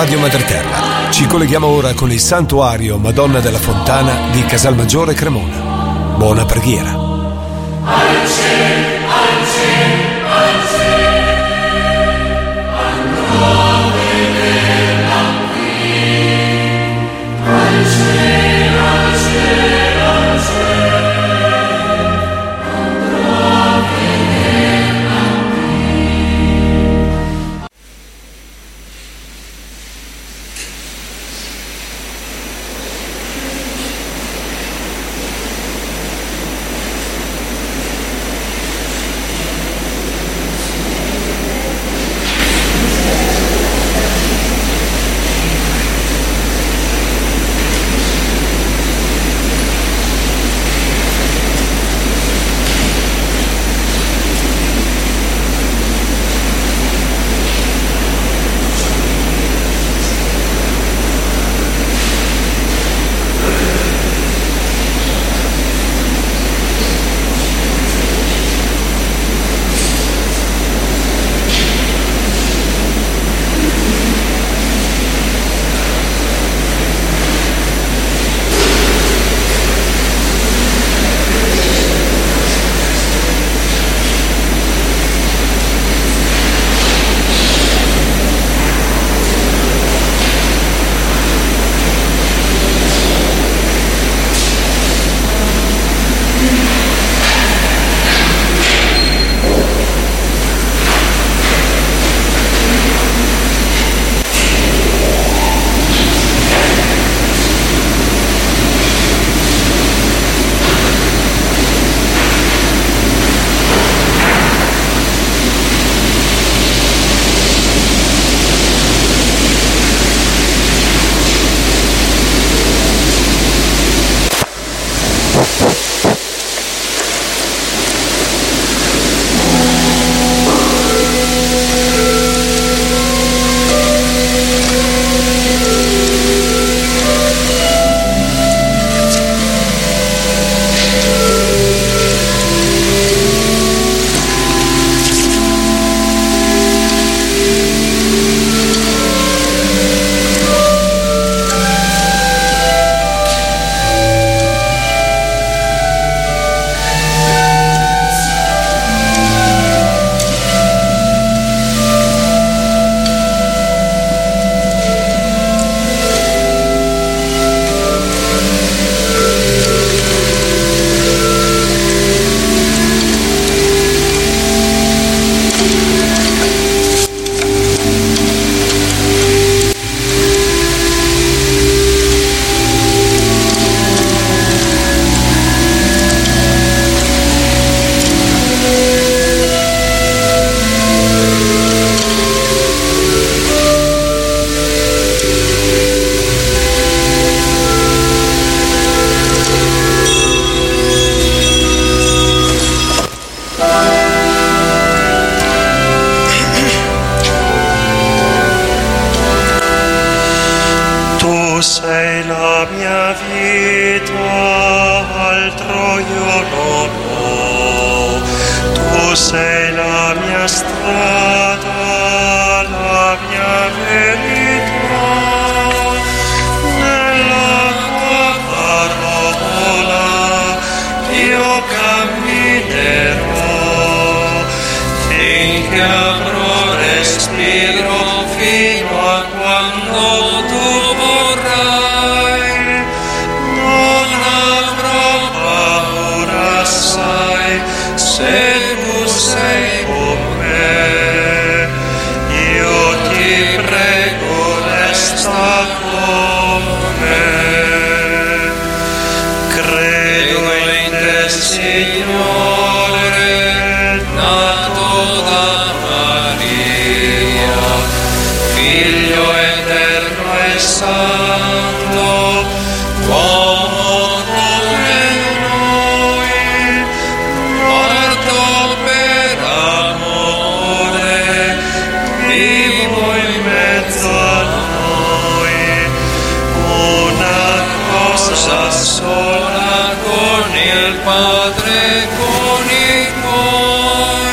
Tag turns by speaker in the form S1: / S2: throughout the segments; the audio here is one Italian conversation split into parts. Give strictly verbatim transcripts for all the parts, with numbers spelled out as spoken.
S1: Radio Madre Terra. Ci colleghiamo ora con il Santuario Madonna della Fontana di Casalmaggiore Cremona. Buona preghiera.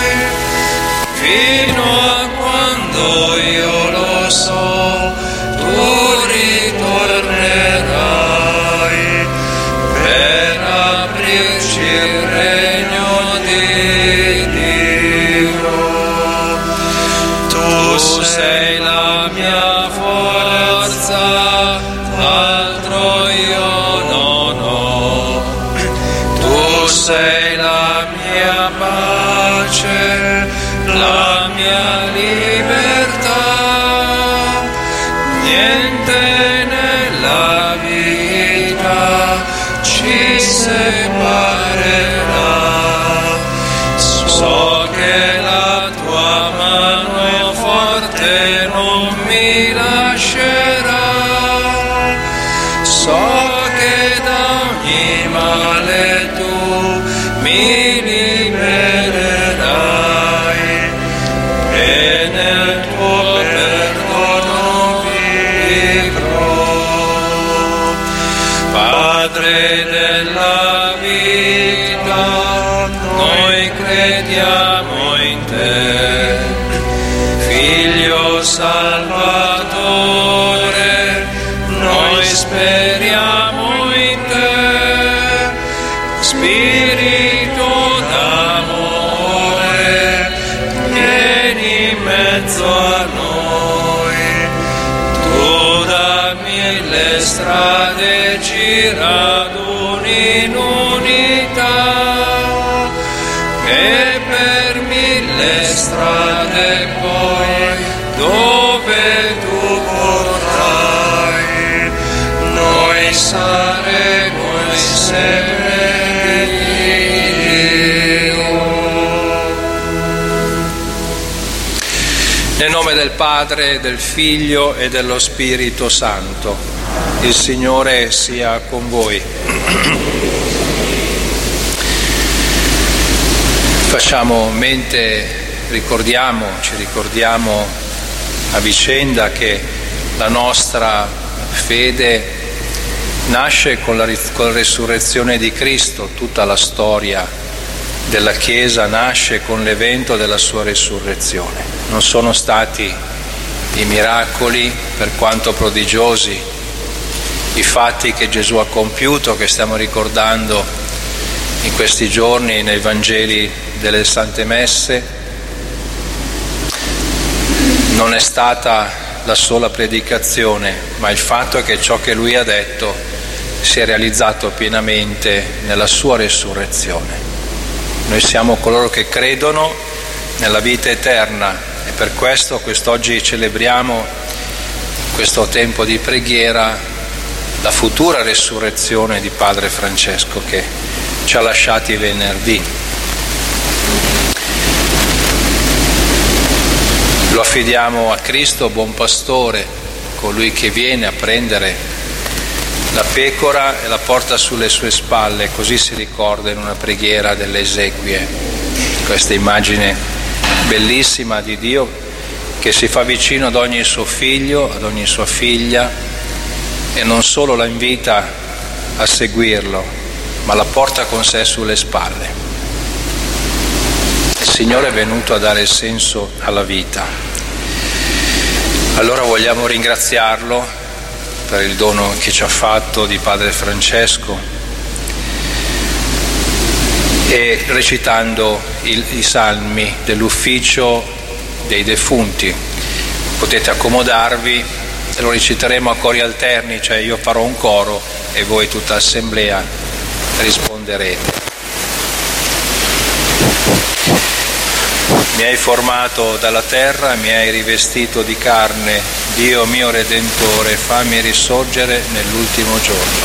S2: Fino a quando io lo so, tu sei la mia forza, altro io non ho. Tu sei la mia pace, la mia libertà. Niente nella vita ci separerà. So che la tua mano forte non mi lascerà. So che da ogni male tu mi libererai e nel tuo perdono vivrò. Padre della vita, noi crediamo in te. Figlio Salvatore, noi speriamo in te. Spirito d'amore, vieni in mezzo a noi. Tu da mille strade giraduni in unità e per mille strade poi dove tu vorrai noi saremo insieme Dio. Nel nome del Padre, del Figlio e dello Spirito Santo. Il Signore sia con voi. Facciamo mente, ricordiamo, ci ricordiamo a vicenda che la nostra fede nasce con la, con la resurrezione di Cristo. Tutta la storia della Chiesa nasce con l'evento della sua resurrezione. Non sono stati i miracoli, per quanto prodigiosi, i fatti che Gesù ha compiuto, che stiamo ricordando in questi giorni nei Vangeli delle Sante Messe. Non è stata la sola predicazione, ma il fatto è che ciò che lui ha detto si è realizzato pienamente nella sua resurrezione. Noi siamo coloro che credono nella vita eterna e per questo quest'oggi celebriamo questo tempo di preghiera la futura resurrezione di Padre Francesco che ci ha lasciati venerdì. Lo affidiamo a Cristo, buon pastore, colui che viene a prendere la pecora e la porta sulle sue spalle, così si ricorda in una preghiera delle esequie. Questa immagine bellissima di Dio che si fa vicino ad ogni suo figlio, ad ogni sua figlia e non solo la invita a seguirlo, ma la porta con sé sulle spalle. Il Signore è venuto a dare senso alla vita. Allora vogliamo ringraziarlo per il dono che ci ha fatto di Padre Francesco e recitando il, i salmi dell'ufficio dei defunti. Potete accomodarvi e lo reciteremo a cori alterni, cioè io farò un coro e voi tutta assemblea risponderete. Mi hai formato dalla terra, mi hai rivestito di carne, Dio mio Redentore, fammi risorgere nell'ultimo giorno.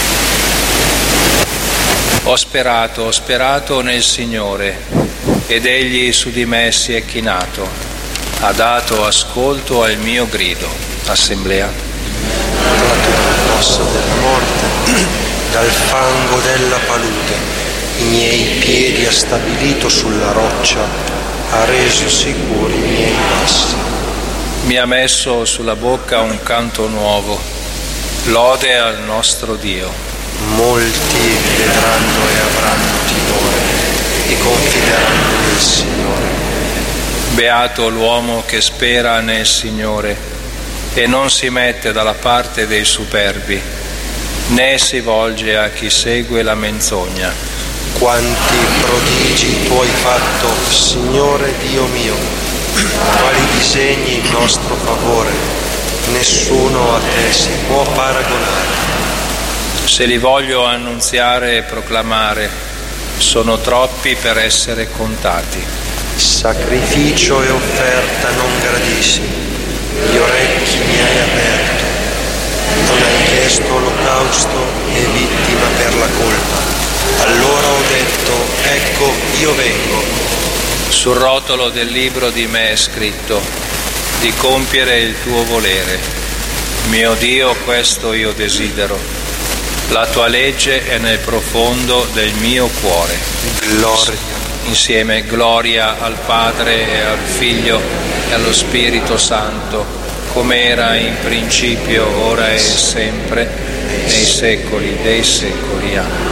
S2: Ho sperato, ho sperato nel Signore, ed Egli su di me si è chinato, ha dato ascolto al mio grido. Assemblea.
S3: Tratto dal fosso della morte, dal fango della palude, i miei piedi ha stabilito sulla roccia, ha reso sicuri i miei passi.
S2: Mi ha messo sulla bocca un canto nuovo, lode al nostro Dio.
S3: Molti vedranno e avranno timore e confideranno nel Signore.
S2: Beato l'uomo che spera nel Signore e non si mette dalla parte dei superbi, né si volge a chi segue la menzogna.
S3: Quanti prodigi tu hai fatto, Signore Dio mio, quali disegni in nostro favore, nessuno a te si può paragonare.
S2: Se li voglio annunziare e proclamare, sono troppi per essere contati.
S3: Sacrificio e offerta non gradissi, gli orecchi mi hai aperto, non hai chiesto olocausto e vittima per la colpa. Allora ho detto, ecco, io vengo.
S2: Sul rotolo del libro di me è scritto, di compiere il tuo volere. Mio Dio, questo io desidero. La tua legge è nel profondo del mio cuore.
S3: Gloria.
S2: Insieme gloria al Padre e al Figlio e allo Spirito Santo, come era in principio, ora e sempre, nei secoli dei secoli. Amen.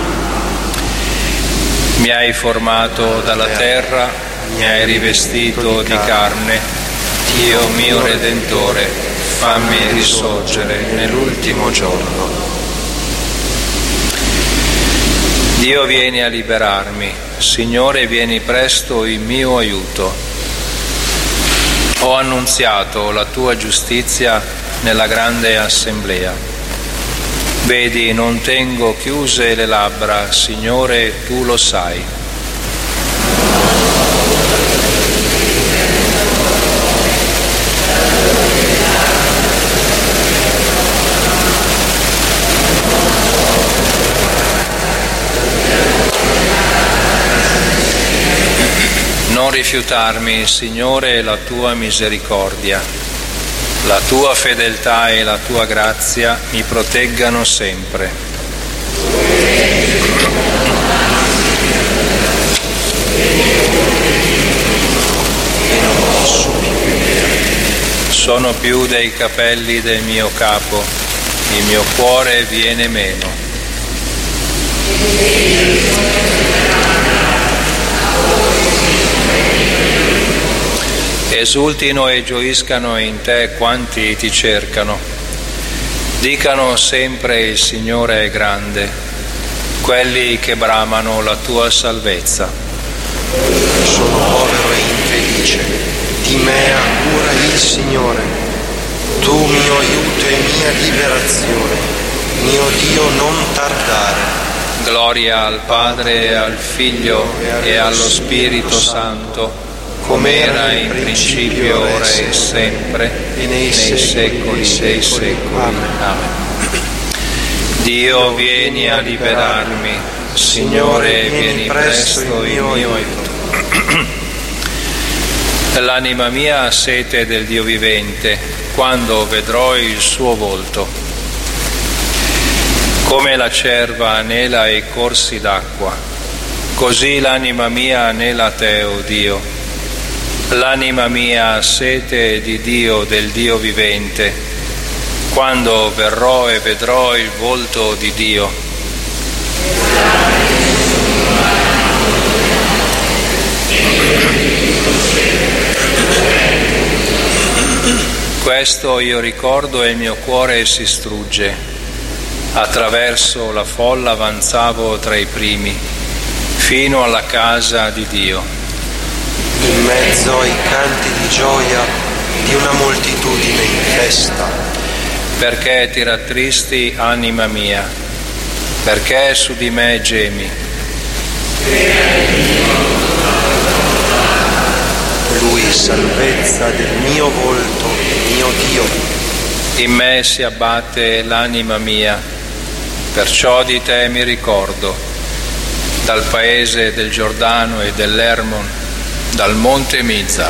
S2: Mi hai formato dalla terra, mi hai rivestito di carne, Dio mio Redentore, fammi risorgere nell'ultimo giorno. Dio, vieni a liberarmi, Signore, vieni presto in mio aiuto. Ho annunziato la tua giustizia nella grande assemblea. Vedi, non tengo chiuse le labbra, Signore, tu lo sai. Non rifiutarmi, Signore, la tua misericordia. La tua fedeltà e la tua grazia mi proteggano sempre. Sono più dei capelli del mio capo, il mio cuore viene meno. Esultino e gioiscano in te quanti ti cercano. Dicano sempre il Signore è grande, quelli che bramano la tua salvezza.
S3: Sono povero e infelice, di me ha cura il Signore. Tu mio aiuto e mia liberazione, mio Dio non tardare.
S2: Gloria al Padre, al Figlio e allo Spirito Santo, come era in principio, ora e sempre, e nei secoli dei secoli. Amen. Dio, vieni a liberarmi, Signore, vieni presto in mio aiuto. L'anima mia ha sete del Dio vivente, quando vedrò il suo volto. Come la cerva anela ai corsi d'acqua, così l'anima mia anela te, o Dio. L'anima mia ha sete di Dio, del Dio vivente, quando verrò e vedrò il volto di Dio. Questo io ricordo e il mio cuore si strugge. Attraverso la folla avanzavo tra i primi, fino alla casa di Dio.
S3: In mezzo ai canti di gioia di una moltitudine in festa.
S2: Perché ti rattristi, anima mia? Perché su di me gemi?
S3: Lui, salvezza del mio volto, mio Dio.
S2: In me si abbatte l'anima mia, perciò di te mi ricordo, dal paese del Giordano e dell'Ermon, dal monte Mizar.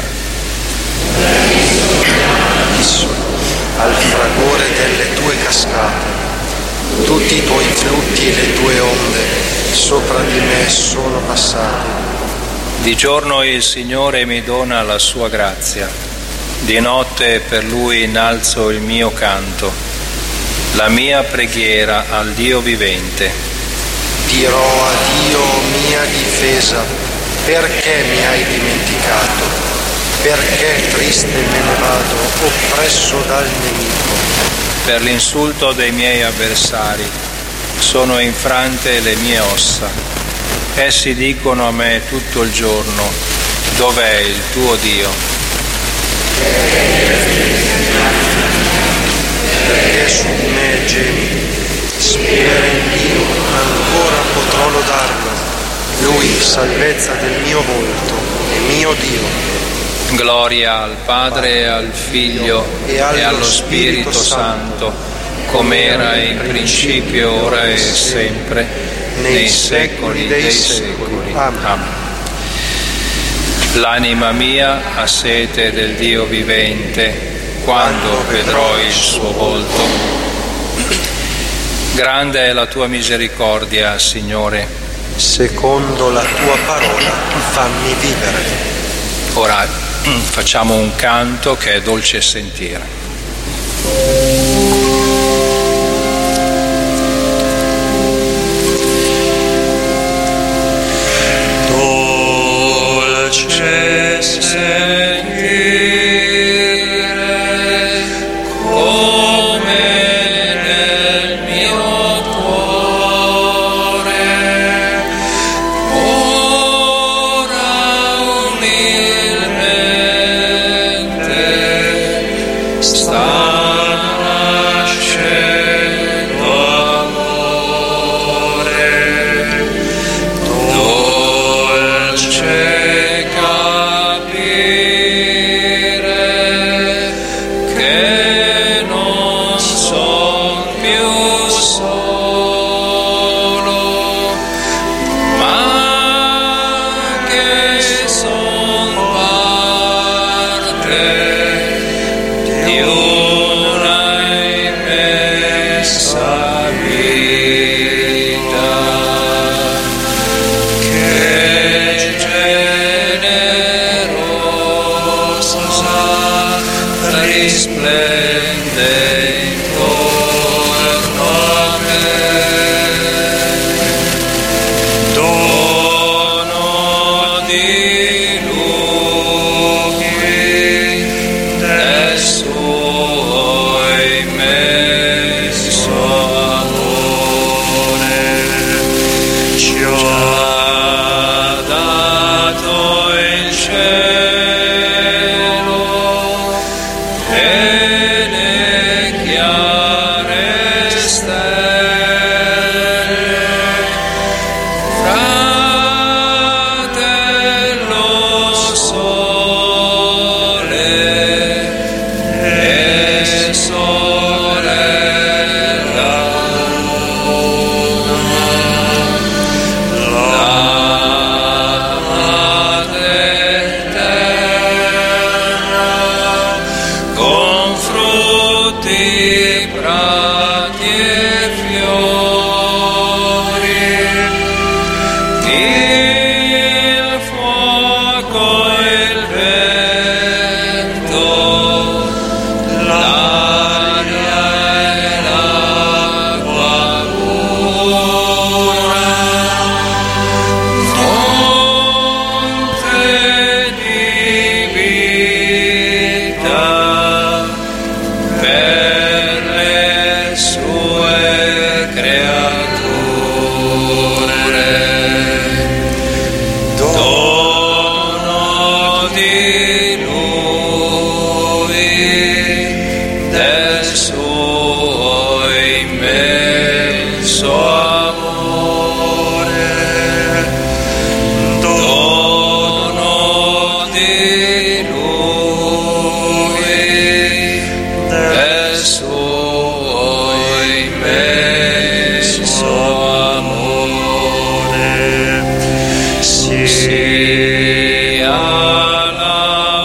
S3: Al fragore delle tue cascate, tutti i tuoi flutti e le tue onde sopra di me sono passati.
S2: Di giorno il Signore mi dona la sua grazia, di notte per Lui innalzo il mio canto, la mia preghiera al Dio vivente.
S3: Dirò a Dio mia difesa, perché mi hai dimenticato? Perché triste me ne vado, oppresso dal nemico?
S2: Per l'insulto dei miei avversari sono infrante le mie ossa. Essi dicono a me tutto il giorno, dov'è il tuo Dio?
S3: Perché su di me gemi, spinere in Dio, ancora potrò lodarlo. Lui, salvezza del mio volto, è mio Dio.
S2: Gloria al Padre, al Figlio e allo Spirito Santo, come era in principio, ora e sempre, nei secoli dei secoli. Amen. L'anima mia ha sete del Dio vivente, quando vedrò il suo volto. Grande è la tua misericordia, Signore.
S3: Secondo la tua parola, fammi vivere.
S2: Ora facciamo un canto che è dolce sentire. Dolce sentire come nel mio cuore ora umilmente sta nascendo amore. Dolce capire che non son più solo, ma che son parte di una immensa vita. Che generosa risplende intorno a me. Dono di lui del suo immenso amore, ci ha dato il cielo e le chiare stelle, fratello sole e sorella luna, la madre terra con frutti, prati e fiori, il fuoco e il vento, l'aria e l'acqua pura, fonte di vita per le sue creature. Dono di lui del suo immenso amore, dono di lui del suo immenso amore, sia la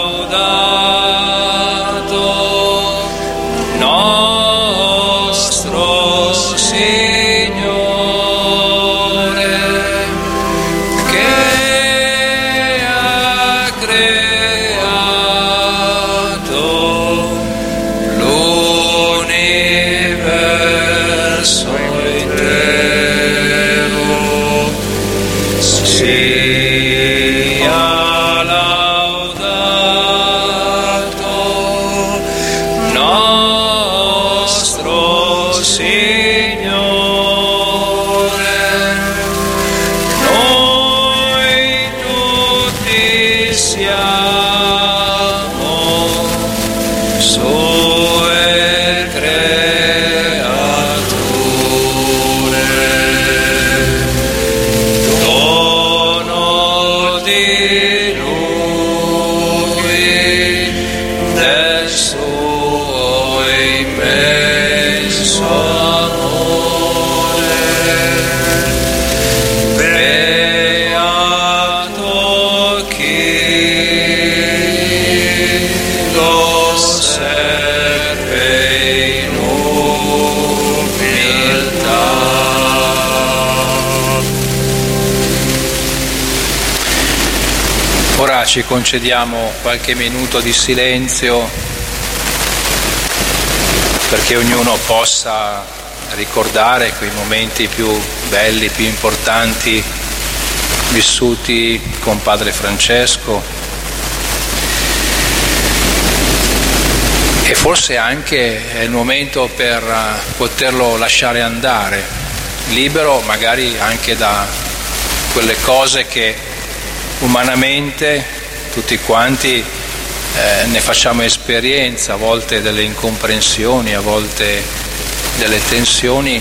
S2: ora ci concediamo qualche minuto di silenzio perché ognuno possa ricordare quei momenti più belli, più importanti vissuti con Padre Francesco e forse anche è il momento per poterlo lasciare andare, libero magari anche da quelle cose che umanamente tutti quanti eh, ne facciamo esperienza, a volte delle incomprensioni, a volte delle tensioni.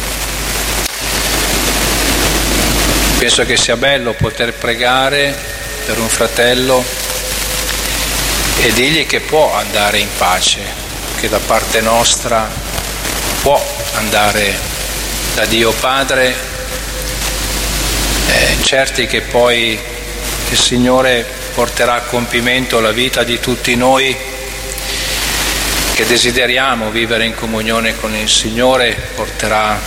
S2: Penso che sia bello poter pregare per un fratello e dirgli che può andare in pace, che da parte nostra può andare da Dio Padre, eh, certi che poi il Signore porterà a compimento la vita di tutti noi che desideriamo vivere in comunione con il Signore, porterà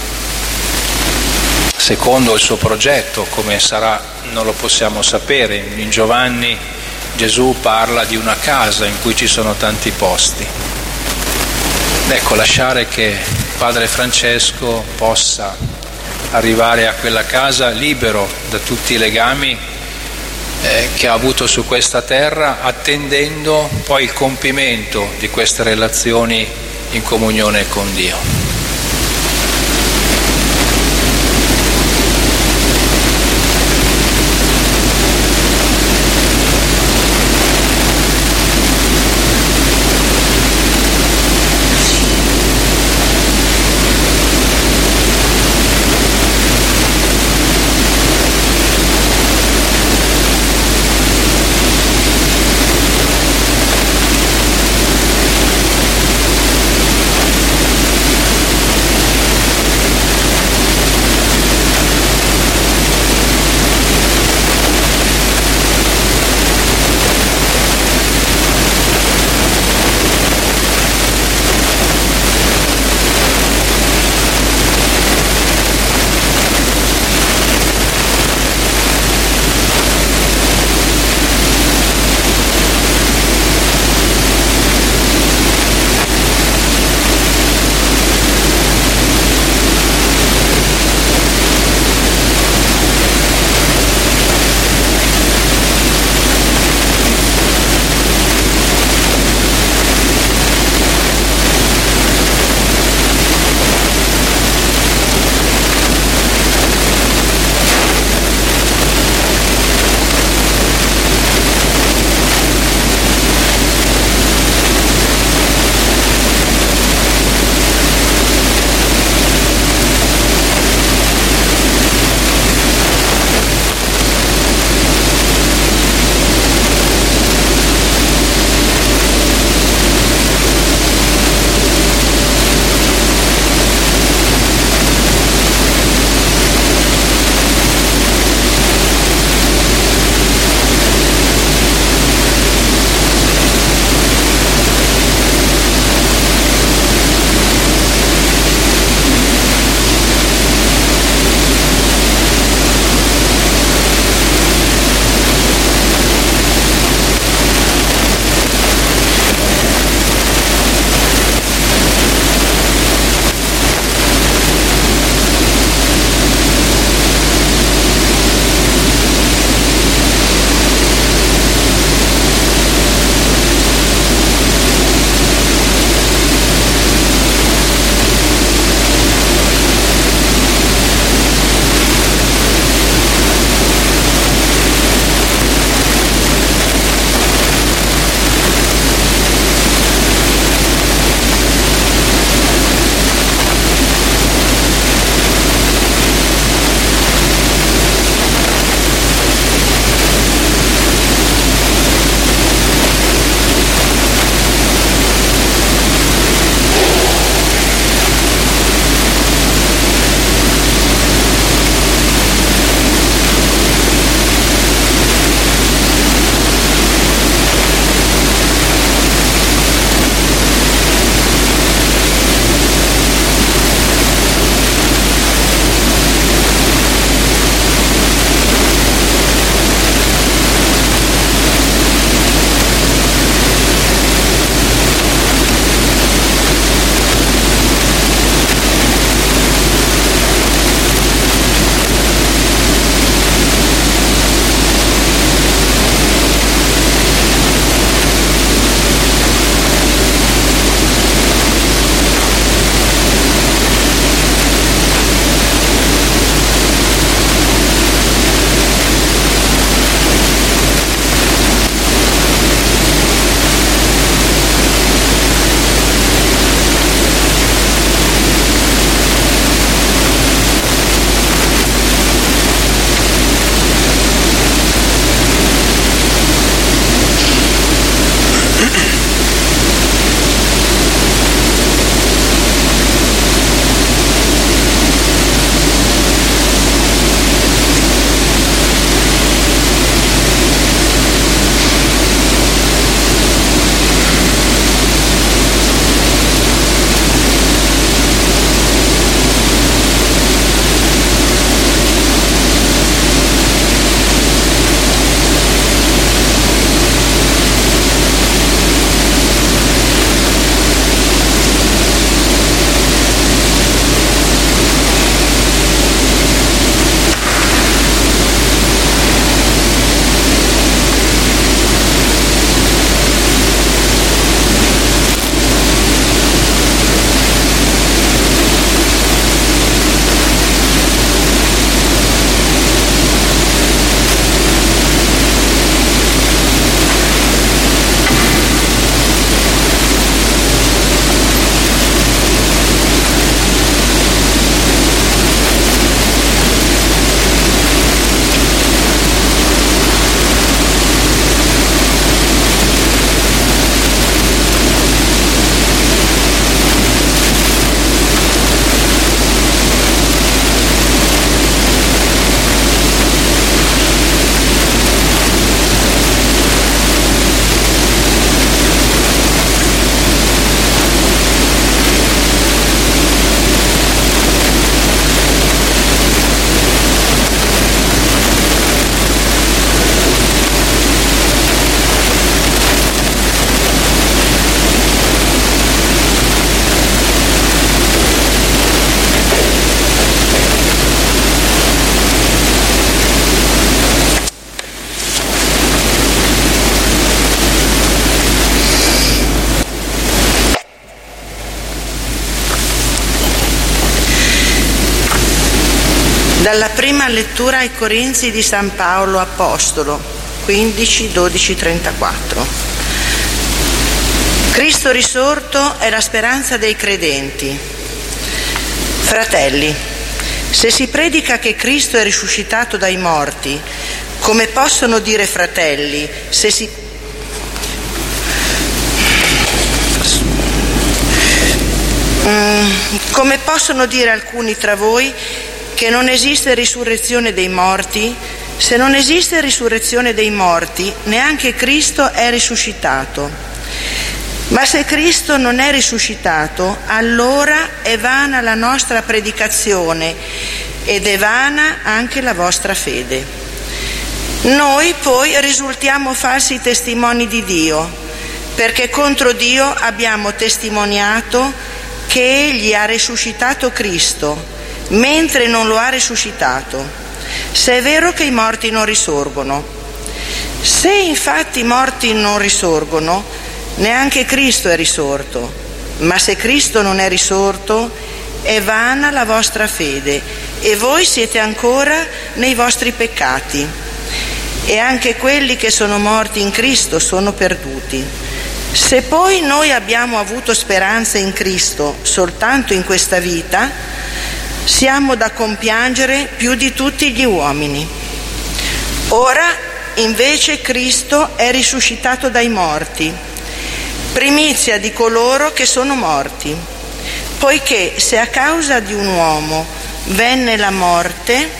S2: secondo il suo progetto, come sarà non lo possiamo sapere. In Giovanni Gesù parla di una casa in cui ci sono tanti posti. Ecco, lasciare che Padre Francesco possa arrivare a quella casa libero da tutti i legami eh, che ha avuto su questa terra, attendendo poi il compimento di queste relazioni in comunione con Dio.
S4: Dalla prima lettura ai Corinzi di San Paolo Apostolo, quindici, dodici, trentaquattro. Cristo risorto è la speranza dei credenti. Fratelli, se si predica che Cristo è risuscitato dai morti, come possono dire fratelli, se si... Mm, come possono dire alcuni tra voi che non esiste risurrezione dei morti? Se non esiste risurrezione dei morti, neanche Cristo è risuscitato. Ma se Cristo non è risuscitato, allora è vana la nostra predicazione ed è vana anche la vostra fede. Noi poi risultiamo falsi testimoni di Dio, perché contro Dio abbiamo testimoniato che Egli ha risuscitato Cristo, mentre non lo ha risuscitato, se è vero che i morti non risorgono. Se infatti i morti non risorgono, neanche Cristo è risorto. Ma se Cristo non è risorto, è vana la vostra fede e voi siete ancora nei vostri peccati. E anche quelli che sono morti in Cristo sono perduti. Se poi noi abbiamo avuto speranza in Cristo soltanto in questa vita, siamo da compiangere più di tutti gli uomini. Ora invece Cristo è risuscitato dai morti, primizia di coloro che sono morti, poiché se a causa di un uomo venne la morte,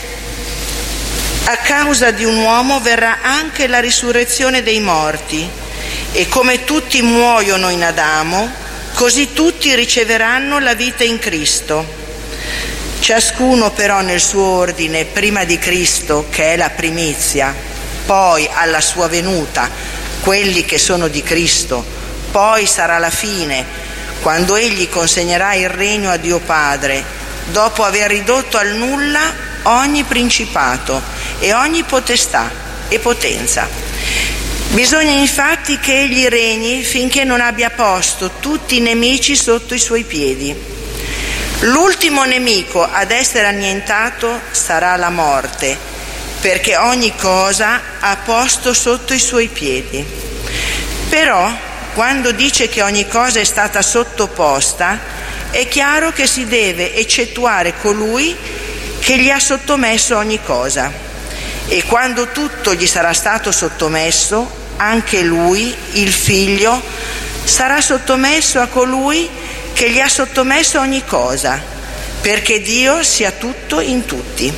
S4: a causa di un uomo verrà anche la risurrezione dei morti, e come tutti muoiono in Adamo, così tutti riceveranno la vita in Cristo. Ciascuno però nel suo ordine, prima di Cristo, che è la primizia, poi alla sua venuta, quelli che sono di Cristo, poi sarà la fine, quando Egli consegnerà il regno a Dio Padre, dopo aver ridotto al nulla ogni principato e ogni potestà e potenza. Bisogna infatti che Egli regni finché non abbia posto tutti i nemici sotto i suoi piedi. L'ultimo nemico ad essere annientato sarà la morte, perché ogni cosa ha posto sotto i suoi piedi. Però, quando dice che ogni cosa è stata sottoposta, è chiaro che si deve eccettuare colui che gli ha sottomesso ogni cosa. E quando tutto gli sarà stato sottomesso, anche lui, il Figlio, sarà sottomesso a colui che gli ha sottomesso ogni cosa, perché Dio sia tutto in tutti.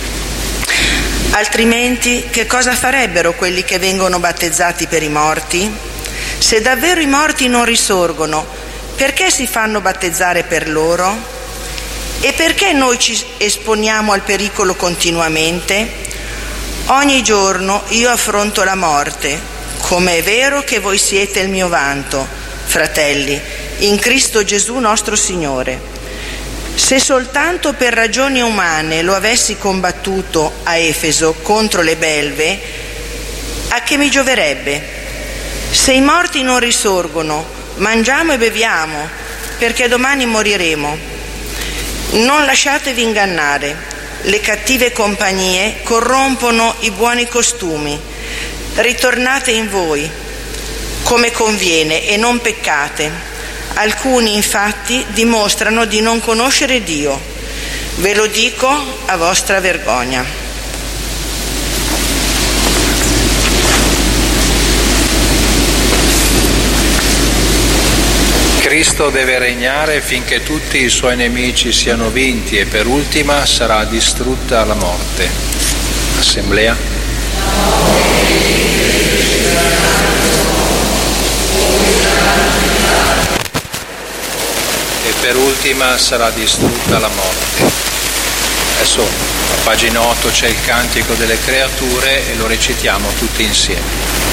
S4: Altrimenti che cosa farebbero quelli che vengono battezzati per i morti? Se davvero i morti non risorgono, perché si fanno battezzare per loro? E perché noi ci esponiamo al pericolo continuamente? Ogni giorno io affronto la morte, come è vero che voi siete il mio vanto, fratelli, in Cristo Gesù nostro Signore. Se soltanto per ragioni umane lo avessi combattuto a Efeso contro le belve, a che mi gioverebbe? Se i morti non risorgono, mangiamo e beviamo, perché domani moriremo. Non lasciatevi ingannare, le cattive compagnie corrompono i buoni costumi. Ritornate in voi, come conviene, e non peccate. Alcuni infatti dimostrano di non conoscere Dio. Ve lo dico a vostra vergogna.
S2: Cristo deve regnare finché tutti i suoi nemici siano vinti e per ultima sarà distrutta la morte. Assemblea. E per ultima sarà distrutta la morte. Adesso a pagina otto c'è il cantico delle creature e lo recitiamo tutti insieme.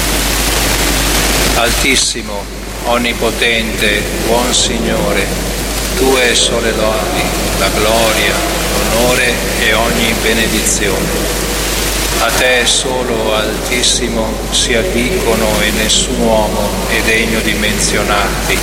S2: Altissimo, onnipotente, buon Signore, tue sole lodi, la gloria, l'onore e ogni benedizione. A te solo, Altissimo, si addicono e nessun uomo è degno di menzionarti.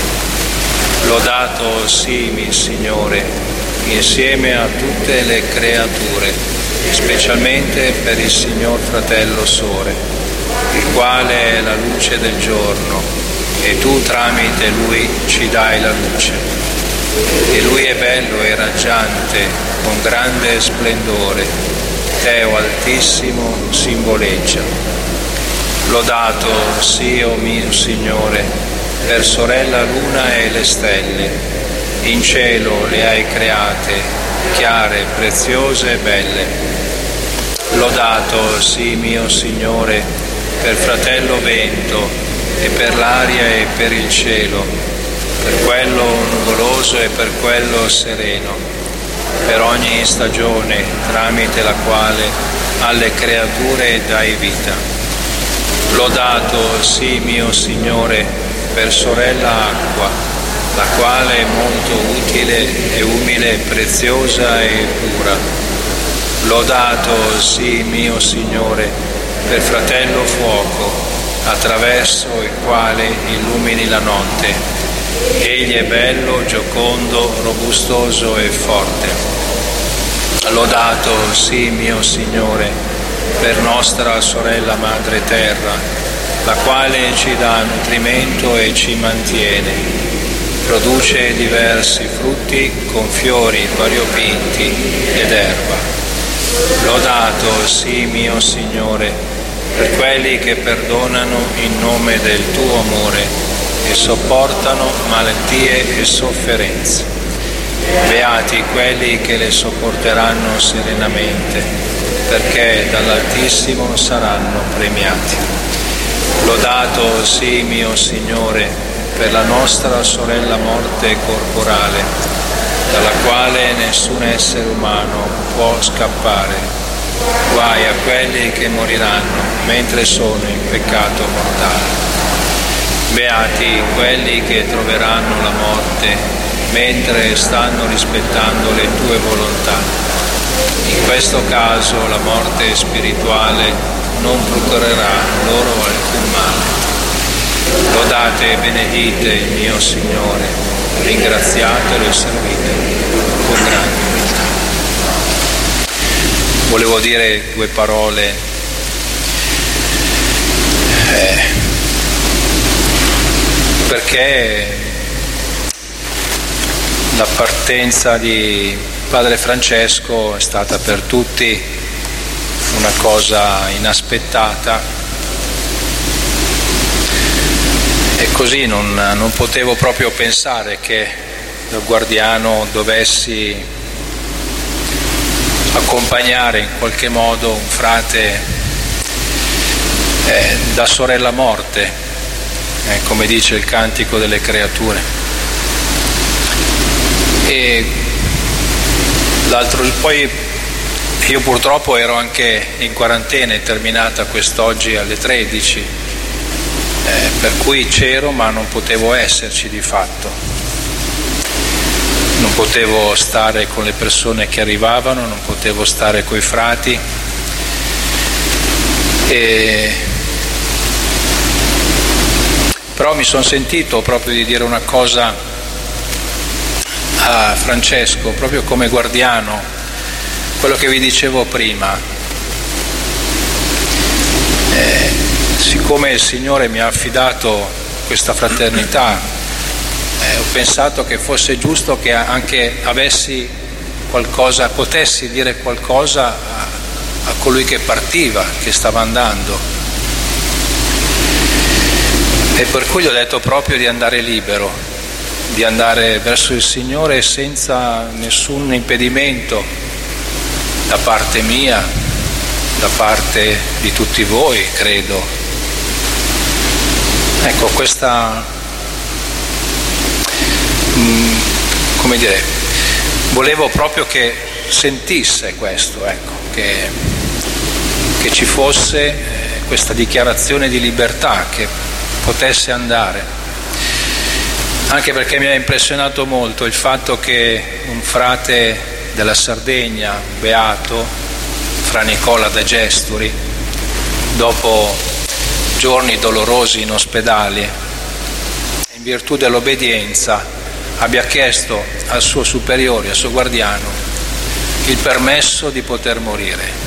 S2: Lodato sii, Signore, insieme a tutte le creature, specialmente per il Signor Fratello Sore, il quale è la luce del giorno, e tu tramite lui ci dai la luce. E lui è bello e raggiante, con grande splendore, te, o Altissimo, simboleggia. Lodato sia, o mio Signore, per sorella luna e le stelle, in cielo le hai create, chiare, preziose e belle. Lodato sii, mio Signore, per fratello vento, e per l'aria e per il cielo, per quello nuvoloso e per quello sereno, per ogni stagione, tramite la quale alle creature dai vita. Lodato sii, mio Signore, per sorella acqua, la quale è molto utile e umile, preziosa e pura. Lodato sii, mio Signore, per fratello fuoco, attraverso il quale illumini la notte. Egli è bello, giocondo, robustoso e forte. Lodato sii, mio Signore, per nostra sorella madre terra, la quale ci dà nutrimento e ci mantiene. Produce diversi frutti con fiori variopinti ed erba. Lodato sii, mio Signore, per quelli che perdonano in nome del tuo amore e sopportano malattie e sofferenze. Beati quelli che le sopporteranno serenamente, perché dall'Altissimo saranno premiati. Lodato sii, mio Signore, per la nostra sorella morte corporale, dalla quale nessun essere umano può scappare. Guai a quelli che moriranno mentre sono in peccato mortale. Beati quelli che troveranno la morte mentre stanno rispettando le tue volontà. In questo caso la morte spirituale non procurerà loro alcun male. Lodate e benedite il mio Signore, ringraziatelo e servitelo con grande umiltà. Volevo dire due parole eh, perché la partenza di Padre Francesco è stata per tutti una cosa inaspettata e così non, non potevo proprio pensare che da guardiano dovessi accompagnare in qualche modo un frate eh, da sorella morte, eh, come dice il Cantico delle Creature. E l'altro, poi io purtroppo ero anche in quarantena, è terminata quest'oggi alle tredici, eh, per cui c'ero ma non potevo esserci di fatto. Non potevo stare con le persone che arrivavano, non potevo stare coi frati, e... però mi sono sentito proprio di dire una cosa a Francesco, proprio come guardiano, quello che vi dicevo prima. Eh, siccome il Signore mi ha affidato questa fraternità, Eh, ho pensato che fosse giusto che anche avessi qualcosa, potessi dire qualcosa a, a colui che partiva, che stava andando. E per cui gli ho detto proprio di andare libero, di andare verso il Signore senza nessun impedimento da parte mia, da parte di tutti voi, credo. Ecco, questa... come dire, volevo proprio che sentisse questo, ecco, che, che ci fosse questa dichiarazione di libertà, che potesse andare, anche perché mi ha impressionato molto il fatto che un frate della Sardegna, beato, Fra Nicola da Gesturi, dopo giorni dolorosi in ospedale, in virtù dell'obbedienza, abbia chiesto al suo superiore, al suo guardiano, il permesso di poter morire.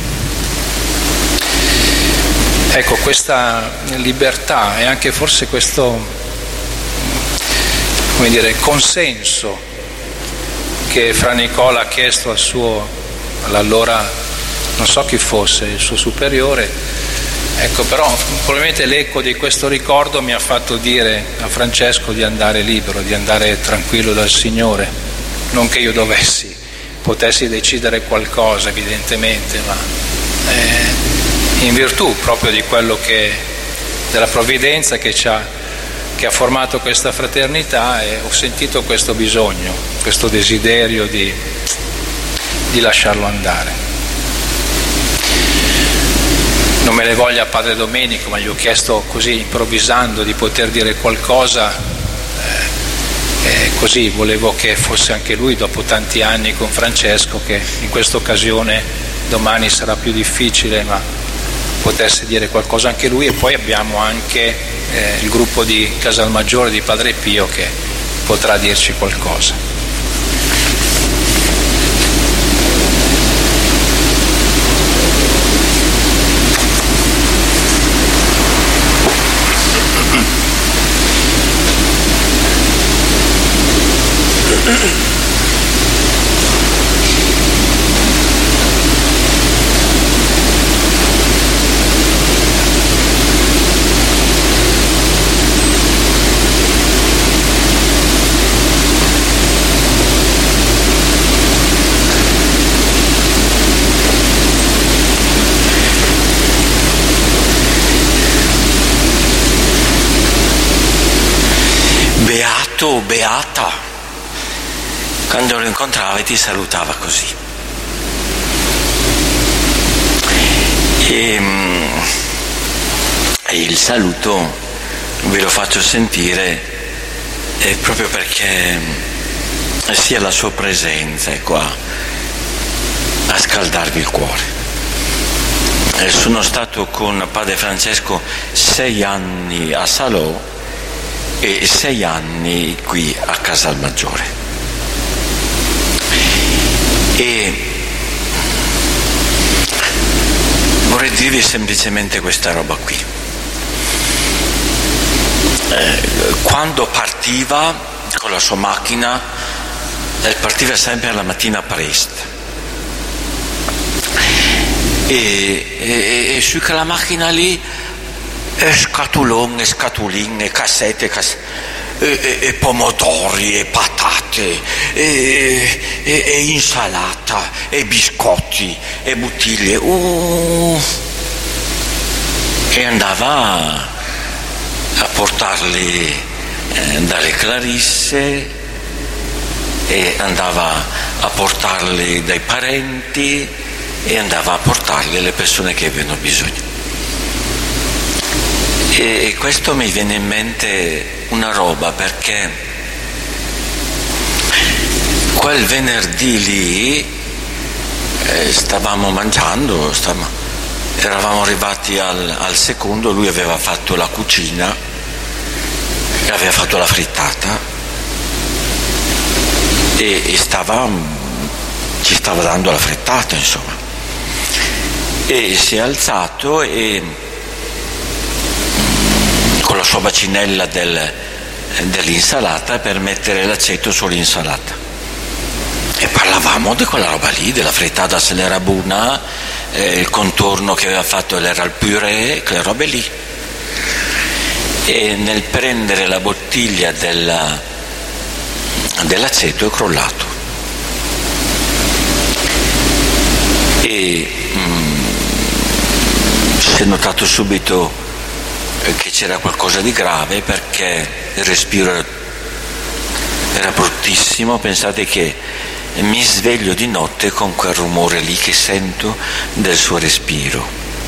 S2: Ecco, questa libertà e anche forse questo, come dire, consenso che Fra Nicola ha chiesto al suo, all'allora, non so chi fosse, il suo superiore, ecco, però probabilmente l'eco di questo ricordo mi ha fatto dire a Francesco di andare libero, di andare tranquillo dal Signore, non che io dovessi, potessi decidere qualcosa evidentemente, ma eh, in virtù proprio di quello che, della provvidenza che ci ha, che ha formato questa fraternità, e ho sentito questo bisogno, questo desiderio di, di lasciarlo andare. Non me le voglia Padre Domenico, ma gli ho chiesto così improvvisando di poter dire qualcosa, eh, e così volevo che fosse anche lui, dopo tanti anni con Francesco, che in questa occasione, domani sarà più difficile, ma potesse dire qualcosa anche lui. E poi abbiamo anche eh, il gruppo di Casalmaggiore di Padre Pio che potrà dirci qualcosa.
S5: Beato, beata, quando lo incontravi ti salutava così. E, e il saluto ve lo faccio sentire è proprio perché sia la sua presenza è qua a scaldarvi il cuore. E sono stato con Padre Francesco sei anni a Salò e sei anni qui a Casalmaggiore, e vorrei dirvi semplicemente questa roba qui. Eh, quando partiva con la sua macchina, eh, partiva sempre la mattina presto, e, e, e su quella macchina lì e scatolone, scatoline, cassette, cassette e, e, e pomodori, e patate, e, e, e insalata, e biscotti, e bottiglie. Uh, e andava a portarli eh, dalle Clarisse, e andava a portarli dai parenti, e andava a portarli alle persone che avevano bisogno. E questo mi viene in mente una roba, perché quel venerdì lì eh, stavamo mangiando, stavamo, eravamo arrivati al, al secondo, lui aveva fatto la cucina, aveva fatto la frittata e, e stava, ci stava dando la frittata, insomma, e si è alzato e con la sua bacinella del, dell'insalata per mettere l'aceto sull'insalata, e parlavamo di quella roba lì, della frittata se l'era buona, eh, il contorno che aveva fatto era il purè, quelle robe lì, e nel prendere la bottiglia della, dell'aceto è crollato, e mm, si è notato subito che c'era qualcosa di grave, perché il respiro era bruttissimo. Pensate che mi sveglio di notte con quel rumore lì che sento del suo respiro,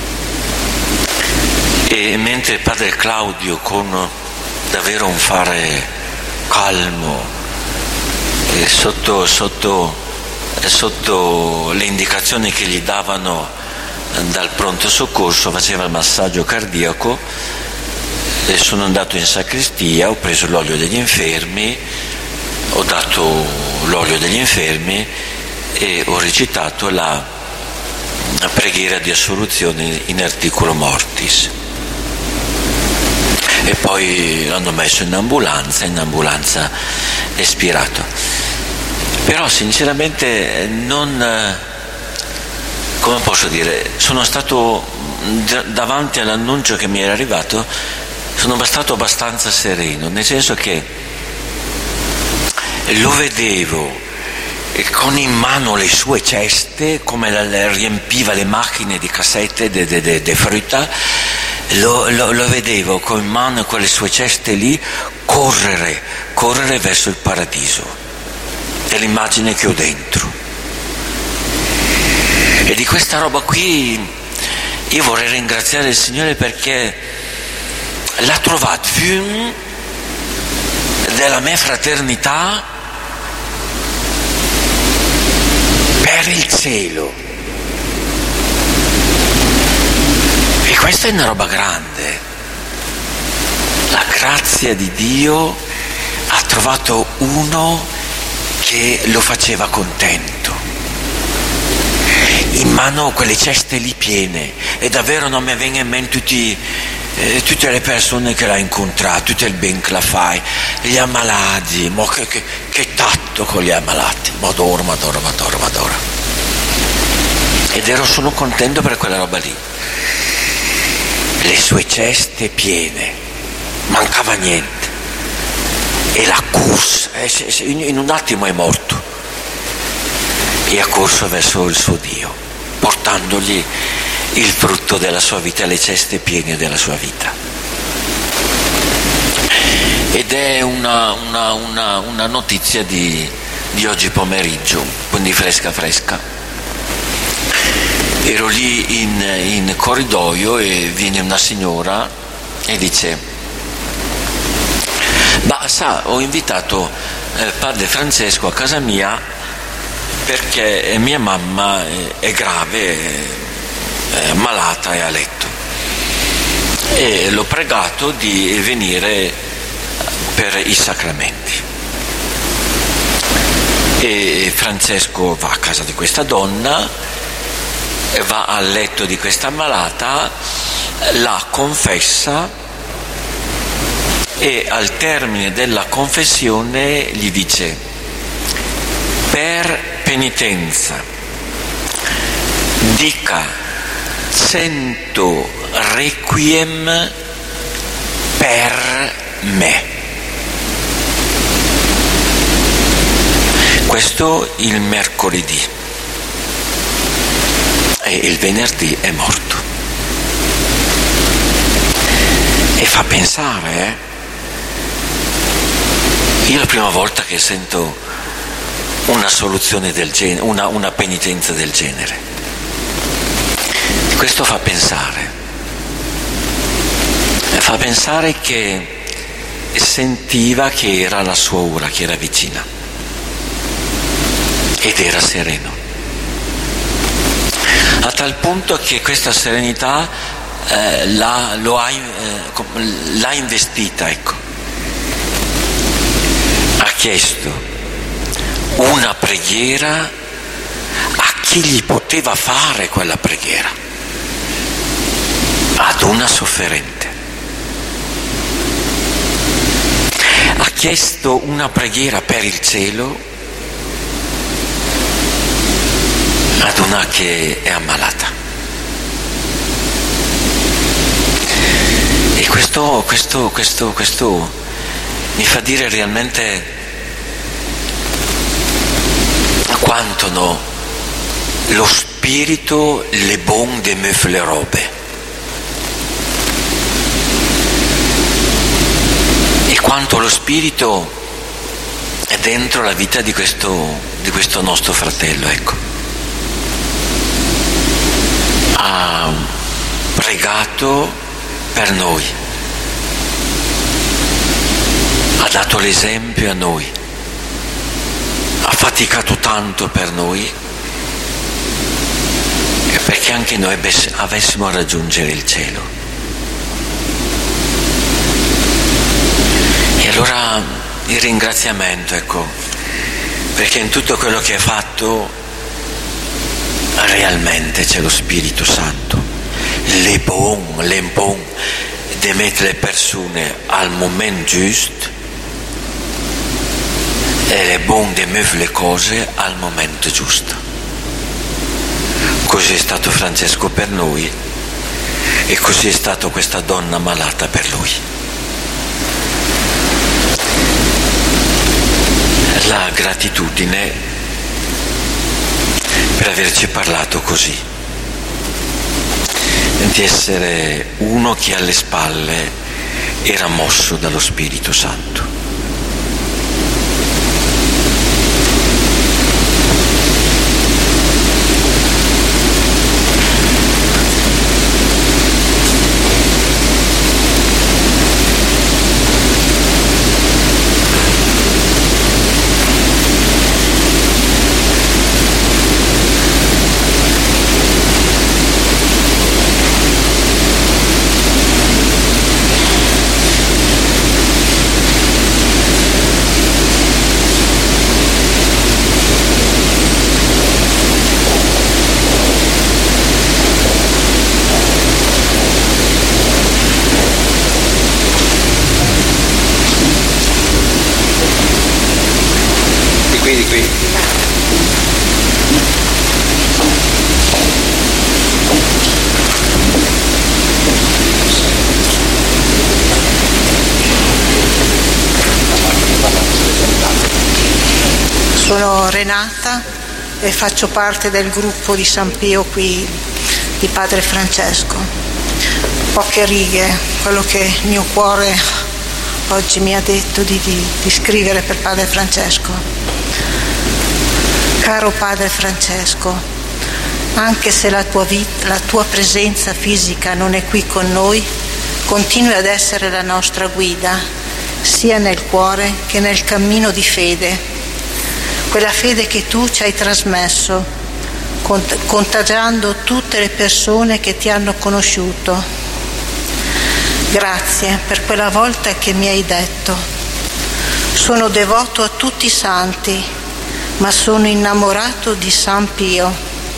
S5: e mentre padre Claudio, con davvero un fare calmo, e sotto, sotto, sotto le indicazioni che gli davano dal pronto soccorso, faceva il massaggio cardiaco, e sono andato in sacrestia, ho preso l'olio degli infermi, ho dato l'olio degli infermi, e ho recitato la, la preghiera di assoluzione in articulo mortis. E poi l'hanno messo in ambulanza, in ambulanza è spirato. Però sinceramente non, come posso dire, sono stato davanti all'annuncio che mi era arrivato, sono stato abbastanza sereno, nel senso che lo vedevo con in mano le sue ceste, come la, riempiva le macchine di cassette de, de, de, de frutta, lo, lo, lo vedevo con in mano quelle sue ceste lì correre, correre verso il paradiso. È l'immagine che ho dentro. E di questa roba qui io vorrei ringraziare il Signore perché l'ha trovato film della mia fraternità per il cielo. E questa è una roba grande. La grazia di Dio ha trovato uno che lo faceva contento. In mano quelle ceste lì piene, e davvero non mi vengono in mente tutti, eh, tutte le persone che l'ha incontrato, tutto il ben che la fai, gli ammalati, mo che, che, che tatto con gli ammalati, madoro, madoro, madoro, madoro. Ed ero solo contento per quella roba lì. Le sue ceste piene, mancava niente. E l'ha corsa, in un attimo è morto. E ha corso verso il suo Dio, portandogli il frutto della sua vita, le ceste piene della sua vita. Ed è una, una, una, una notizia di, di oggi pomeriggio, quindi fresca fresca. Ero lì in, in corridoio e viene una signora e dice: ma sa, ho invitato eh, padre Francesco a casa mia perché mia mamma è grave, è malata, è a letto, e l'ho pregato di venire per i sacramenti. E Francesco va a casa di questa donna, va al letto di questa malata, la confessa e al termine della confessione gli dice: per penitenza dica cento requiem per me. Questo il mercoledì, e il venerdì è morto. E fa pensare, eh? Io la prima volta che sento una soluzione del genere, una, una penitenza del genere. Questo fa pensare, fa pensare che sentiva che era la sua ora, che era vicina, ed era sereno. A tal punto che questa serenità eh, l'ha, lo ha, eh, l'ha investita, ecco. Ha chiesto una preghiera a chi gli poteva fare quella preghiera, ad una sofferente. Ha chiesto una preghiera per il cielo ad una che è ammalata. E questo, questo, questo, questo mi fa dire realmente quanto no, lo spirito le bon de meuf le robe, e quanto lo spirito è dentro la vita di questo, di questo nostro fratello, ecco. Ha pregato per noi, ha dato l'esempio a noi, ha faticato tanto per noi, perché anche noi avessimo a raggiungere il cielo. E allora il ringraziamento, ecco, perché in tutto quello che ha fatto realmente c'è lo Spirito Santo, le bon, le bon de mettere le persone al momento giusto e le bon de mettere le cose al momento giusto. Così è stato Francesco per noi e così è stato questa donna malata per lui. La gratitudine per averci parlato così, di essere uno che alle spalle era mosso dallo Spirito Santo.
S2: Qui, di qui.
S6: Sono Renata e faccio parte del gruppo di San Pio qui di Padre Francesco. Poche righe, quello che il mio cuore oggi mi ha detto di, di, di scrivere per Padre Francesco. Caro Padre Francesco, anche se la tua, vita, la tua presenza fisica non è qui con noi, continui ad essere la nostra guida, sia nel cuore che nel cammino di fede, quella fede che tu ci hai trasmesso, cont- contagiando tutte le persone che ti hanno conosciuto. Grazie per quella volta che mi hai detto: sono devoto a tutti i santi, ma sono innamorato di San Pio.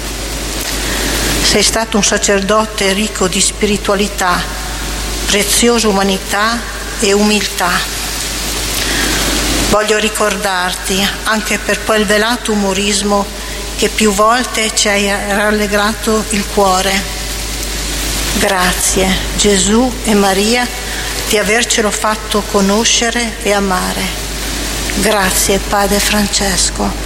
S6: Sei stato un sacerdote ricco di spiritualità, preziosa umanità e umiltà. Voglio ricordarti anche per quel velato umorismo che più volte ci hai rallegrato il cuore. Grazie, Gesù e Maria, di avercelo fatto conoscere e amare. Grazie, Padre Francesco.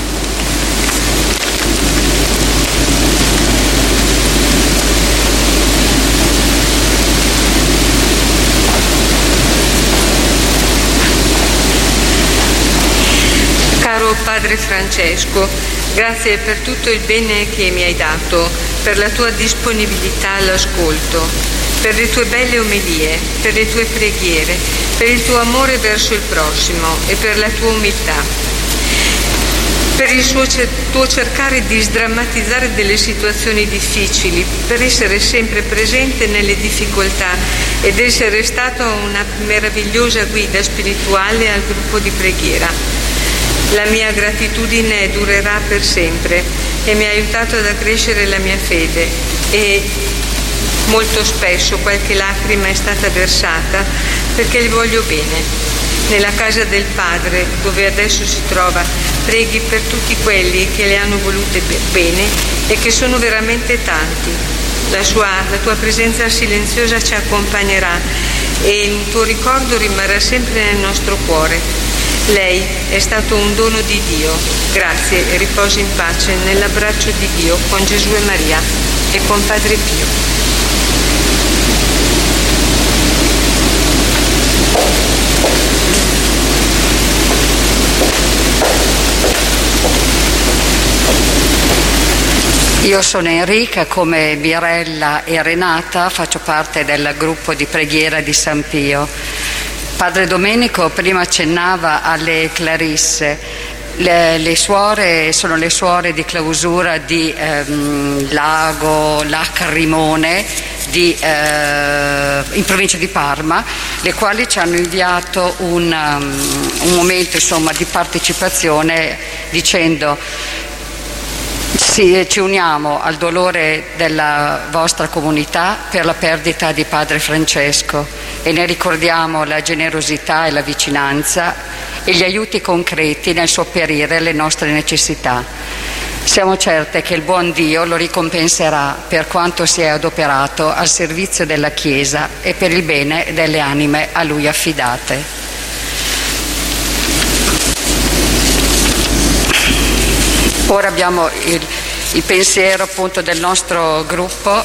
S7: Caro Padre Francesco, grazie per tutto il bene che mi hai dato, per la tua disponibilità all'ascolto, per le tue belle omelie, per le tue preghiere, per il tuo amore verso il prossimo e per la tua umiltà, per il suo, tuo cercare di sdrammatizzare delle situazioni difficili, per essere sempre presente nelle difficoltà ed essere stato una meravigliosa guida spirituale al gruppo di preghiera. La mia gratitudine durerà per sempre e mi ha aiutato ad accrescere la mia fede, e molto spesso qualche lacrima è stata versata perché gli voglio bene. Nella casa del Padre, dove adesso si trova, preghi per tutti quelli che le hanno volute bene e che sono veramente tanti. La, sua, la tua presenza silenziosa ci accompagnerà e il tuo ricordo rimarrà sempre nel nostro cuore. Lei è stato un dono di Dio. Grazie e riposi in pace nell'abbraccio di Dio con Gesù e Maria e con Padre Pio.
S8: Io sono Enrica, come Mirella e Renata faccio parte del gruppo di preghiera di San Pio. Padre Domenico prima accennava alle Clarisse. Le, le suore sono le suore di clausura di ehm, Lago Lacrimone di, eh, in provincia di Parma, le quali ci hanno inviato un, um, un momento insomma, di partecipazione dicendo: Sì, ci uniamo al dolore della vostra comunità per la perdita di Padre Francesco e ne ricordiamo la generosità e la vicinanza e gli aiuti concreti nel sopperire alle nostre necessità. Siamo certe che il buon Dio lo ricompenserà per quanto si è adoperato al servizio della Chiesa e per il bene delle anime a Lui affidate. Ora abbiamo il, il pensiero appunto del nostro gruppo,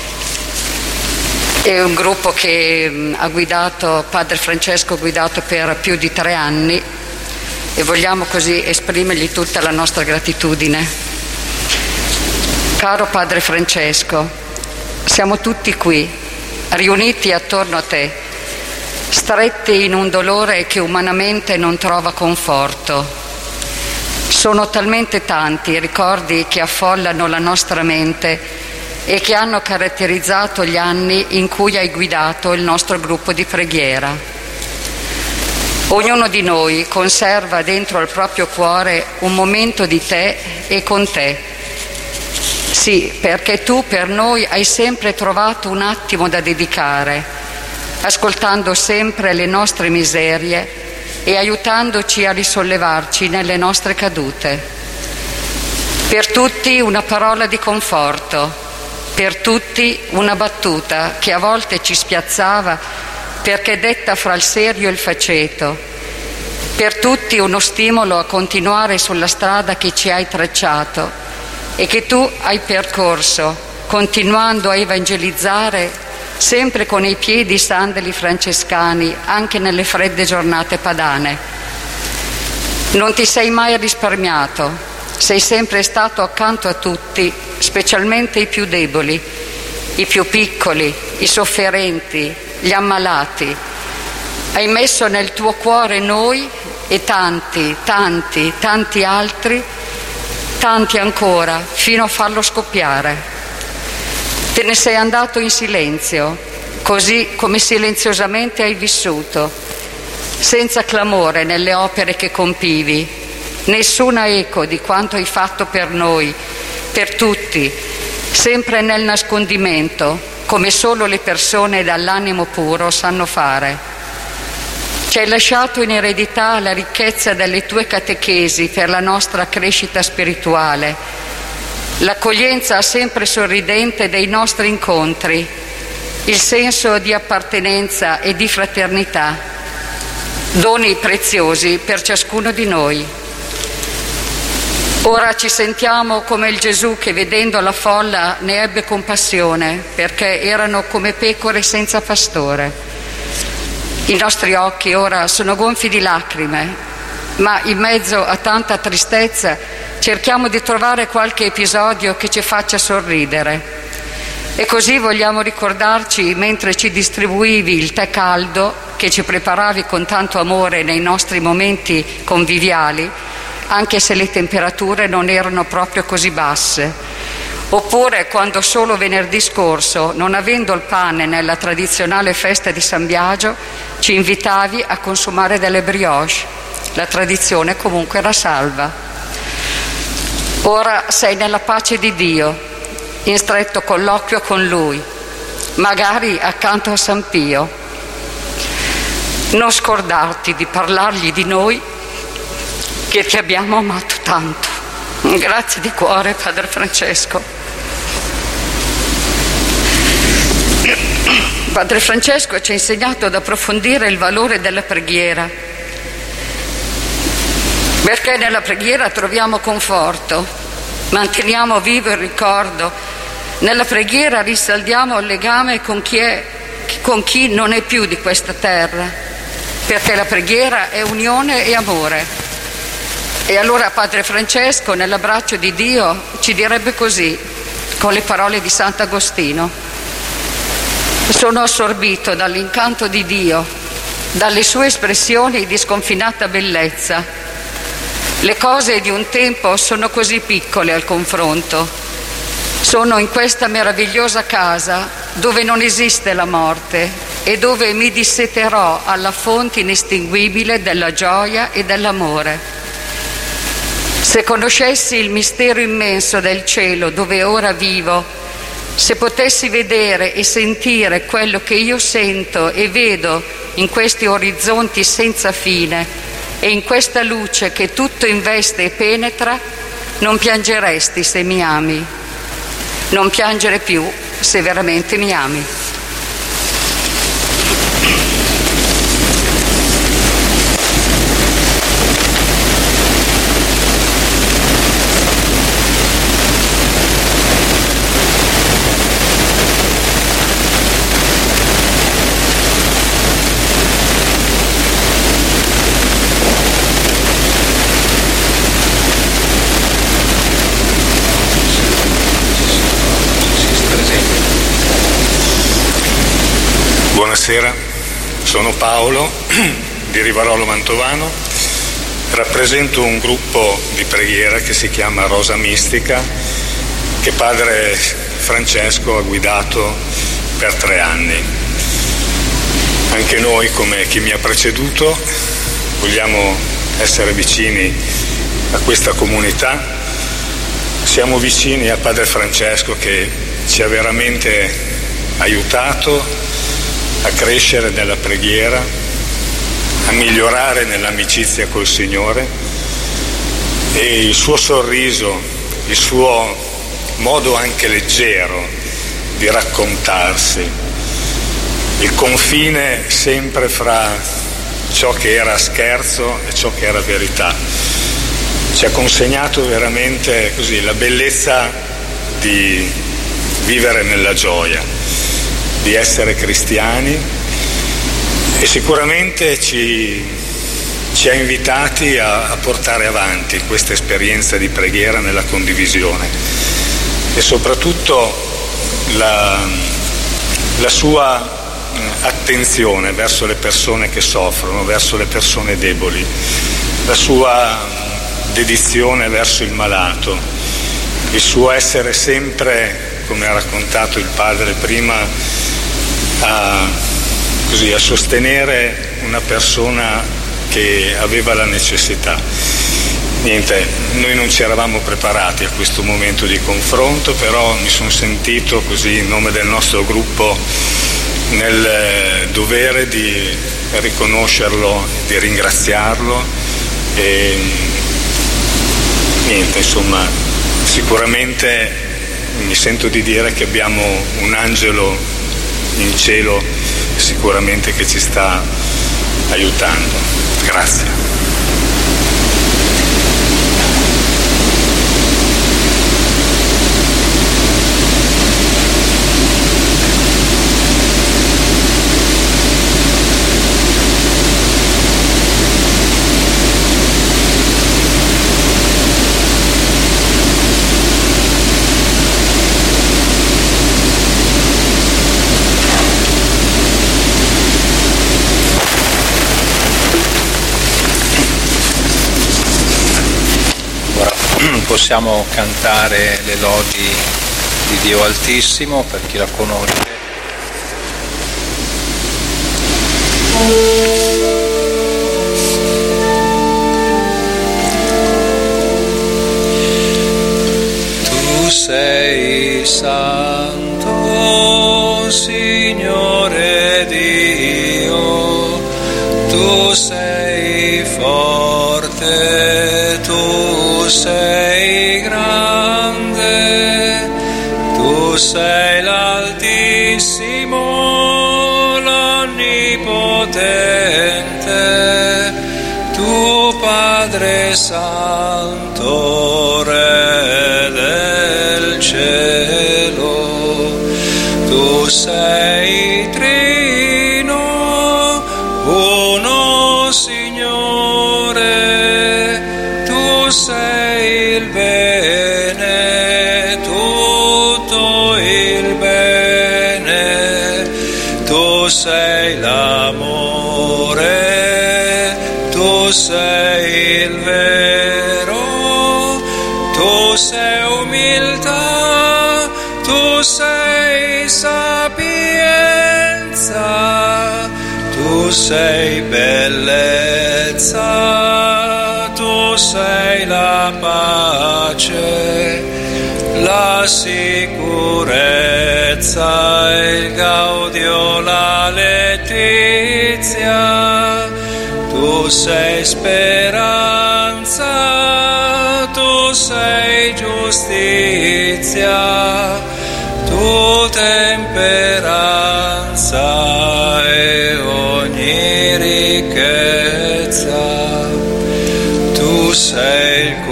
S8: è un gruppo che mh, ha guidato, Padre Francesco ha guidato per più di tre anni e vogliamo così esprimergli tutta la nostra gratitudine. Caro Padre Francesco, siamo tutti qui, riuniti attorno a te, stretti in un dolore che umanamente non trova conforto. Sono talmente tanti i ricordi che affollano la nostra mente e che hanno caratterizzato gli anni in cui hai guidato il nostro gruppo di preghiera. Ognuno di noi conserva dentro il proprio cuore un momento di te e con te. Sì, perché tu per noi hai sempre trovato un attimo da dedicare, ascoltando sempre le nostre miserie e aiutandoci a risollevarci nelle nostre cadute. Per tutti una parola di conforto, per tutti una battuta che a volte ci spiazzava perché detta fra il serio e il faceto, per tutti uno stimolo a continuare sulla strada che ci hai tracciato e che tu hai percorso, continuando a evangelizzare sempre con i piedi sandali francescani anche nelle fredde giornate padane. Non ti sei mai risparmiato, sei sempre stato accanto a tutti, specialmente i più deboli, i più piccoli, i sofferenti, gli ammalati. Hai messo nel tuo cuore noi e tanti, tanti, tanti altri, tanti ancora, fino a farlo scoppiare. Te ne sei andato in silenzio, così come silenziosamente hai vissuto, senza clamore nelle opere che compivi, nessuna eco di quanto hai fatto per noi, per tutti, sempre nel nascondimento, come solo le persone dall'animo puro sanno fare. Ci hai lasciato in eredità la ricchezza delle tue catechesi per la nostra crescita spirituale, l'accoglienza sempre sorridente dei nostri incontri, il senso di appartenenza e di fraternità, doni preziosi per ciascuno di noi. Ora ci sentiamo come il Gesù che vedendo la folla ne ebbe compassione, perché erano come pecore senza pastore. I nostri occhi ora sono gonfi di lacrime, ma in mezzo a tanta tristezza cerchiamo di trovare qualche episodio che ci faccia sorridere. E così vogliamo ricordarci, mentre ci distribuivi il tè caldo che ci preparavi con tanto amore nei nostri momenti conviviali, anche se le temperature non erano proprio così basse. Oppure quando solo venerdì scorso, non avendo il pane nella tradizionale festa di San Biagio, ci invitavi a consumare delle brioche. La tradizione comunque era salva. Ora sei nella pace di Dio, in stretto colloquio con Lui, magari accanto a San Pio. Non scordarti di parlargli di noi, che ti abbiamo amato tanto. Grazie di cuore, Padre Francesco. Padre Francesco ci ha insegnato ad approfondire il valore della preghiera, perché nella preghiera troviamo conforto, manteniamo vivo il ricordo, nella preghiera risaldiamo il legame con chi è, con chi non è più di questa terra, perché la preghiera è unione e amore. E allora Padre Francesco nell'abbraccio di Dio ci direbbe così, con le parole di Sant'Agostino: sono assorbito dall'incanto di Dio, dalle sue espressioni di sconfinata bellezza. Le cose di un tempo sono così piccole al confronto. Sono in questa meravigliosa casa dove non esiste la morte e dove mi disseterò alla fonte inestinguibile della gioia e dell'amore. Se conoscessi il mistero immenso del cielo dove ora vivo, se potessi vedere e sentire quello che io sento e vedo in questi orizzonti senza fine e in questa luce che tutto investe e penetra, non piangeresti se mi ami. Non piangere più se veramente mi ami.
S9: Buonasera, sono Paolo di Rivarolo Mantovano, rappresento un gruppo di preghiera che si chiama Rosa Mistica, che padre Francesco ha guidato per tre anni. Anche noi, come chi mi ha preceduto, vogliamo essere vicini a questa comunità. Siamo vicini a padre Francesco che ci ha veramente aiutato a crescere nella preghiera, a migliorare nell'amicizia col Signore, e il suo sorriso, il suo modo anche leggero di raccontarsi, il confine sempre fra ciò che era scherzo e ciò che era verità, ci ha consegnato veramente così la bellezza di vivere nella gioia, di essere cristiani, e sicuramente ci, ci ha invitati a, a portare avanti questa esperienza di preghiera nella condivisione, e soprattutto la, la sua attenzione verso le persone che soffrono, verso le persone deboli, la sua dedizione verso il malato, il suo essere sempre, come ha raccontato il padre prima, A, così, a sostenere una persona che aveva la necessità. Niente, noi non ci eravamo preparati a questo momento di confronto, però mi sono sentito così in nome del nostro gruppo nel dovere di riconoscerlo, di ringraziarlo, e niente, insomma, sicuramente mi sento di dire che abbiamo un angelo in cielo sicuramente che ci sta aiutando. Grazie.
S2: Possiamo cantare le lodi di Dio Altissimo per chi la conosce. Tu sei santo, Signore Dio, tu sei forte, tu sei grande, tu sei l'Altissimo, l'Onnipotente, tu Padre Santo, Re del cielo, tu sei Trino, uno Signore, tu sei il bene, tutto il bene, tu sei l'amore, tu sei il vero, tu sei umiltà, tu sei sapienza, tu sei bellezza, tu tu sei la pace, la sicurezza, il gaudio, la letizia, tu sei speranza, tu sei giustizia, tu temperanza e ogni ricchezza, tu sei il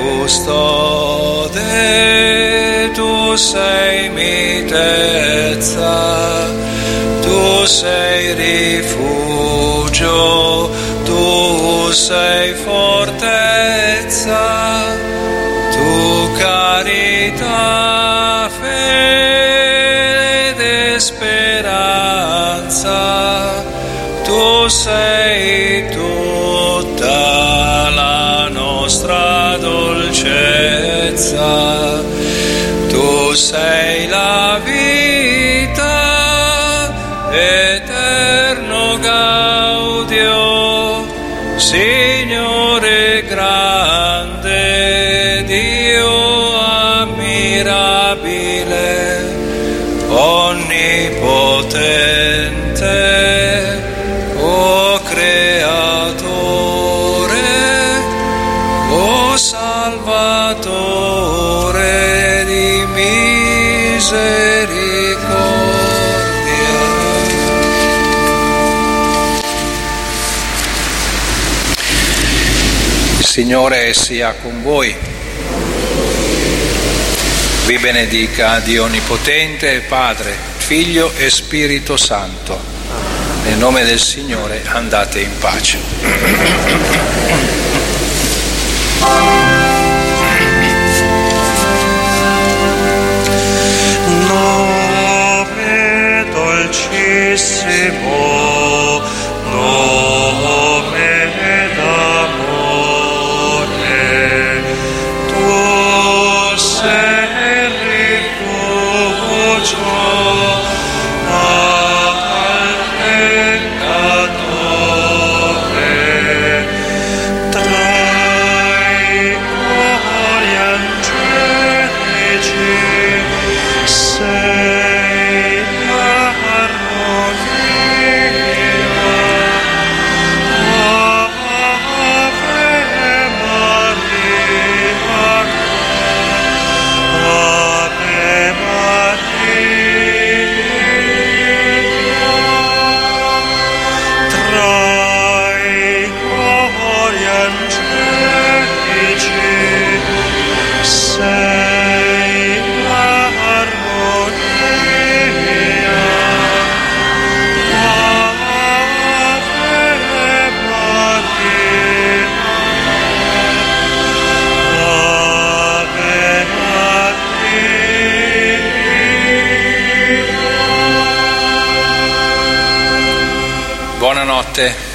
S2: custode, tu sei mitezza, tu sei rifugio, tu sei fortezza, tu carità, fede, speranza, tu sei tutta la nostra dolcezza, tu sei la vita, eterno gaudio, Signore grande, Dio ammirabile, onnipotente, o creatore, o salvatore di misericordia. Il Signore sia con voi. Vi benedica Dio Onnipotente, Padre, Figlio e Spirito Santo. Nel nome del Signore andate in pace.
S3: Nome dolcissimo, nome d'amore, tu sei rifugio al peccatore, tra i cuori angelici sei l'armonia. Ave Maria, Ave Maria, tra i cuori angelici sei l'armonia. Ave Maria, Ave Maria.
S2: Buonanotte.